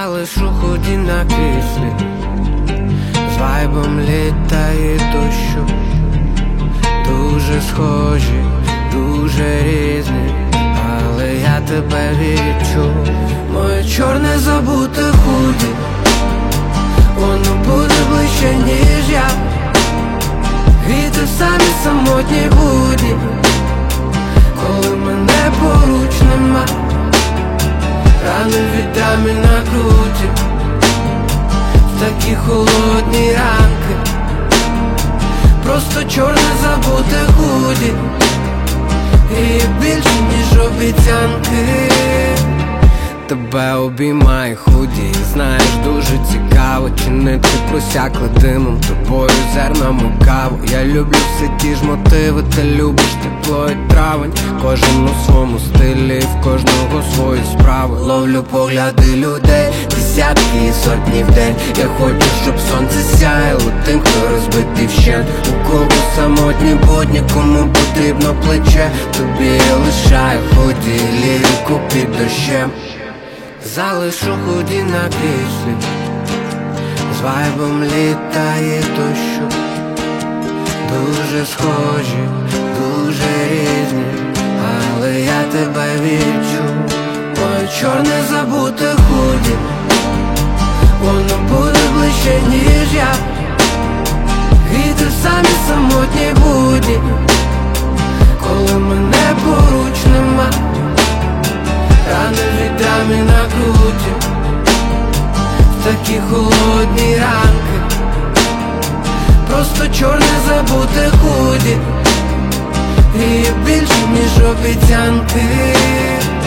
залишу худі на кріслі, з вайбом літа і дощу. Дуже схожі, дуже різні, але я тебе відчув. Моє чорне забуте худі, воно буде ближче, ніж я. І те самі самотні будні, коли мене поруч нема. Рани від дами на груді, в такі холодні ранки. Просто чорне забуте худі, і більше, ніж обіцянки. Тебе обіймає худі, знаєш, дуже цікаво, чи не ти просякла димом, тобою зернами каву. Я люблю всі ті ж мотиви, ти любиш тепло і травень. Кожен у своєму стилі, в кожного свої справи. Ловлю погляди людей, десятки і сотні в день. Я хочу, щоб сонце сяяло тим, хто розбитий вщент. У кого самотні будні, кому потрібно плече. Тобі я лишаю худі, лірику під дощем. Залишу худі на кріслі, з вайбом літа і дощу. Дуже схожі, дуже різні, але я тебе відчув. Моє чорне забуте худі, воно буде ближче, ніж я. І те самі самотні будні, коли мене поруч нема. Рани від дами на груді, в такі холодні ранки. Просто чорне забуте худі, і більше, ніж обіцянки.